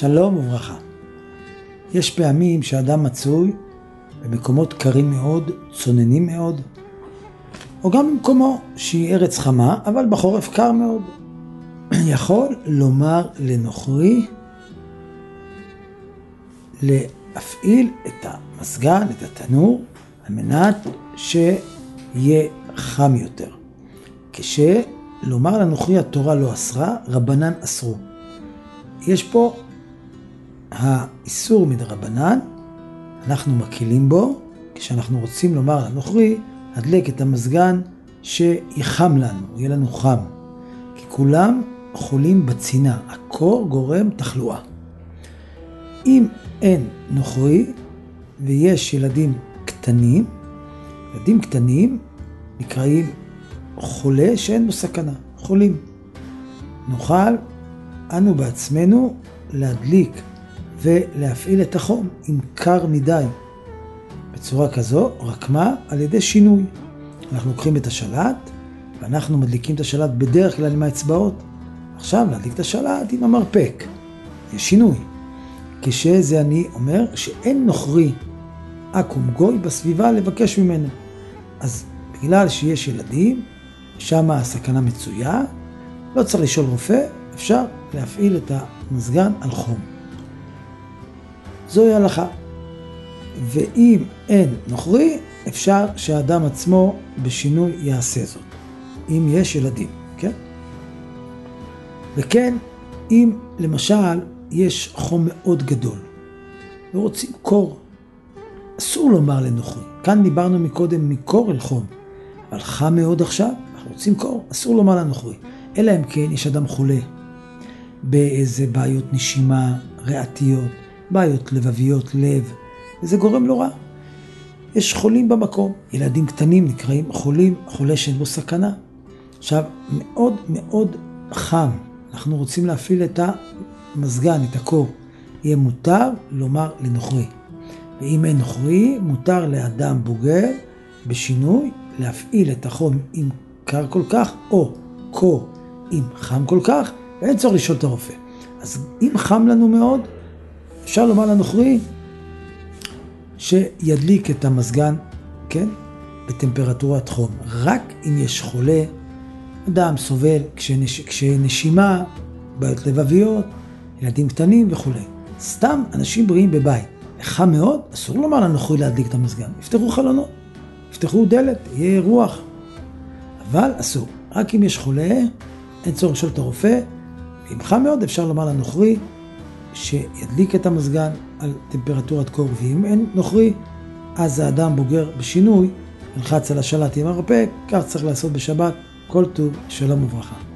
שלום וברכה. יש פעמים שאדם מצוי במקומות קרים מאוד, צוננים מאוד, או גם במקומו שהיא ארץ חמה, אבל בחורף קר מאוד. יכול לומר לנוכרי להפעיל את המסגן, את התנור, על מנת שיהיה חם יותר. כשלומר לנוכרי התורה לא אסרה, רבנן אסרו. יש פה האיסור מדרבנן, אנחנו מקילים בו, כשאנחנו רוצים לומר לנוכרי, הדלק את המזגן שיחם לנו, יהיה לנו חם. כי כולם חולים בצינה, הקור גורם תחלואה. אם אין נוכרי ויש ילדים קטנים נקראים חולה שאין בו סכנה, חולים. נוכל אנו בעצמנו להדליק ולהפעיל את החום אם קר מדי. בצורה כזו, רק מה? על ידי שינוי. אנחנו לוקחים את השלט ואנחנו מדליקים את השלט בדרך כלל עם האצבעות. עכשיו להדליק את השלט עם המרפק. יש שינוי. כשזה אני אומר שאין נוכרי אקום גוי בסביבה לבקש ממנו. אז בגלל שיש ילדים, שם הסכנה מצויה, לא צריך לשאול רופא, אפשר להפעיל את המזגן על חום. זוהי הלכה. ואם אין נוכרי, אפשר שהאדם עצמו בשינוי יעשה זאת. אם יש ילדים, כן? וכן, אם למשל יש חום מאוד גדול, ורוצים קור, אסור לומר לנוכרי. כאן דיברנו מקודם מקור אל חום, אבל חם מאוד עכשיו, אנחנו רוצים קור, אסור לומר לנוכרי. אלא אם כן יש אדם חולה, באיזה בעיות נשימה, ריאתיות, בעיות לבביות, לב, וזה גורם לא רע. יש חולים במקום, ילדים קטנים נקראים חולים, חולה שאין בו סכנה. עכשיו, מאוד מאוד חם, אנחנו רוצים להפעיל את המזגן, את הקור. יהיה מותר לומר לנוכרי. ואם אין נוכרי, מותר לאדם בוגר בשינוי להפעיל את החום אם קר כל כך, או קור אם חם כל כך, ואין צורך לשאול את הרופא. אז אם חם לנו מאוד, אפשר לומר לנוכרי שידליק את המזגן, כן? בטמפרטורת חום. רק אם יש חולה, אדם סובל כשנשימה, בעיות לבביות, ילדים קטנים וכו'. סתם אנשים בריאים בבית. חם מאוד, אסור לומר לנוכרי להדליק את המזגן. יפתחו חלונות, יפתחו דלת, יהיה רוח. אבל אסור. רק אם יש חולה, אין צורך לשאול את הרופא. אם חם מאוד, אפשר לומר לנוכרי שידליק את המזגן על טמפרטורת קור. ואם אין נוכרי, אז האדם בוגר בשינוי, ילחץ על השלט עם הרפק, כך צריך לעשות בשבת. כל טוב, שלום וברכה.